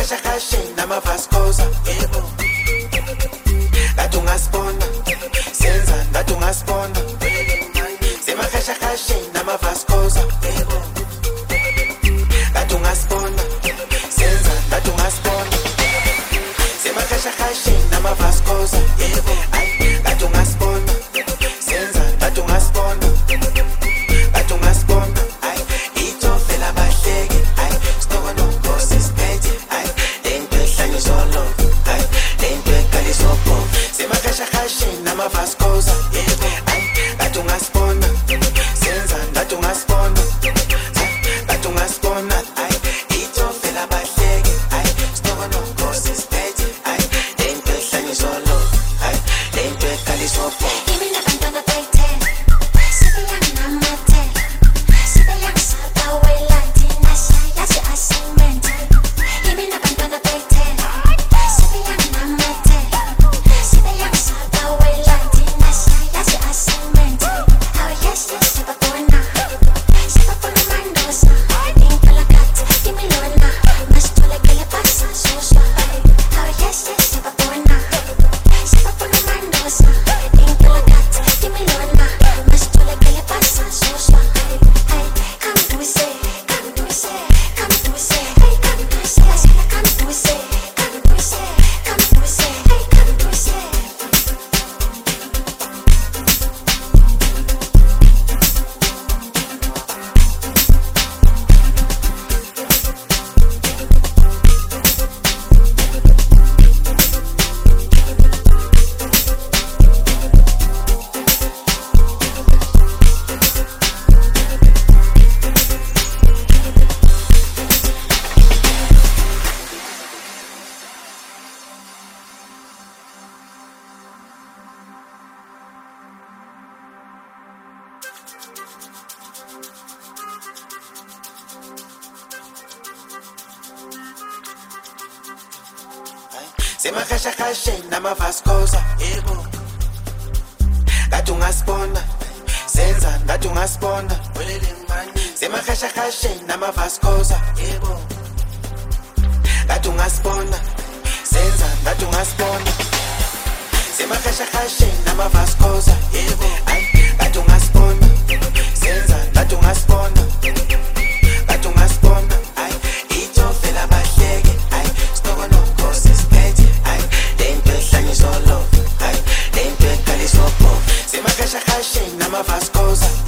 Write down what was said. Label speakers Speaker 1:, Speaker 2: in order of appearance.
Speaker 1: Semakashakashe namavascosa yebo ngathi ungasibona senza ngathi ungasibona semakashakashe namavascosa yebo ngathi ungasibona senza ngathi ungasibona semakashakashe namavascosa yebo ngathi ungasibona senza ngathi ungasibona ngathi ungasibona itofela bahleke stoko nonkosi siphethe lento ehlanye solo lento ekalisopo semakashakashe namavascosa yebo ngathi ungasibona senza ngathi ungasibona ngathi ungasibona itofela bahleke stoko nonkosi siphethe lento ehlanye solo lento ekalisopo. Semakashakashe namavascosa yebo ngathi ungasibona senza ngathi ungasibona semakashakashe namavascosa yebo ngathi ungasibona senza ngathi ungasibona semakashakashe namavascosa yebo ngathi ungasibona senza ngathi ungasibona ngathi ungasibona itofela bahleke stoko nonkosi siphethe lento ehlanye solo lento ekalisopo semakashakashe namavascosa